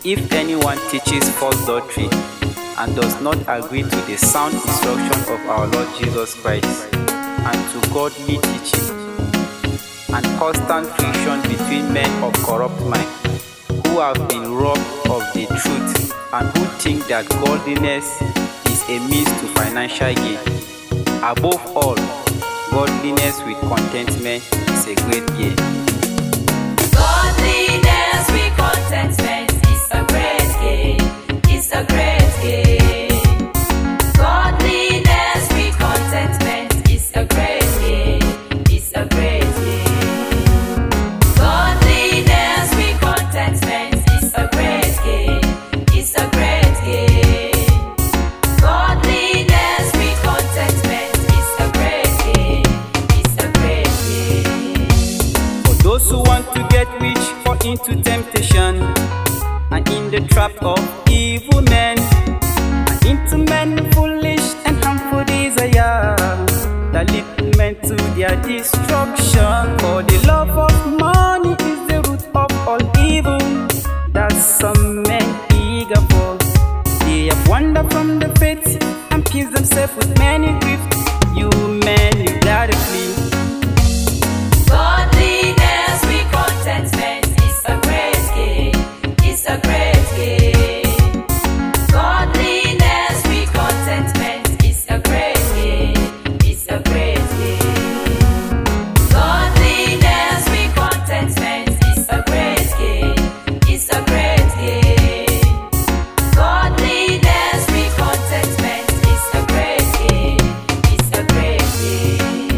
If anyone teaches false doctrine and does not agree to the sound instruction of our Lord Jesus Christ and to godly teaching, and constant friction between men of corrupt mind who have been robbed of the truth and who think that godliness is a means to financial gain. Above all, godliness with contentment is a great gain. Godliness with contentment is a great gain. It's a great gain. Godliness with contentment is a great gain. It's a great gain. Godliness with contentment is a great gain. It's a great gain. Godliness with contentment is a great gain. It's a great gain. For those who want to get rich, fall into temptation and in the trap of evil men, and into men foolish and harmful desire that lead men to their destruction. For the love of money is the root of all evil that some men eager for. They have wandered from the faith and pierced themselves with many griefs. You men, you gotta flee. Godliness with contentment is a great gain. It's a great gain. Godliness with contentment is a great gain. It's a great gain. Godliness with contentment is a great gain. It's a great gain. Godliness with contentment is a great gain. It's a great gain.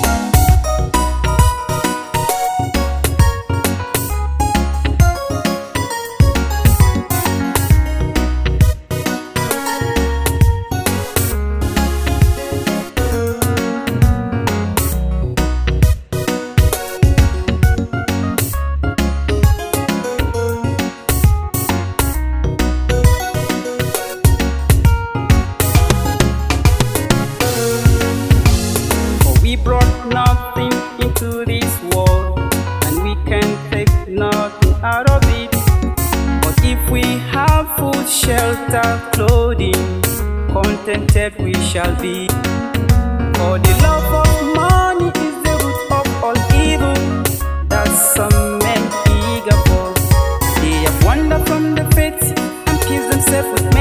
For we brought nothing into this world, and we can take nothing out of it. But if we have food, shelter, clothing, contented we shall be. For the love of money is the root of all evil that some men eager for. They have wandered from the faith and pierced themselves with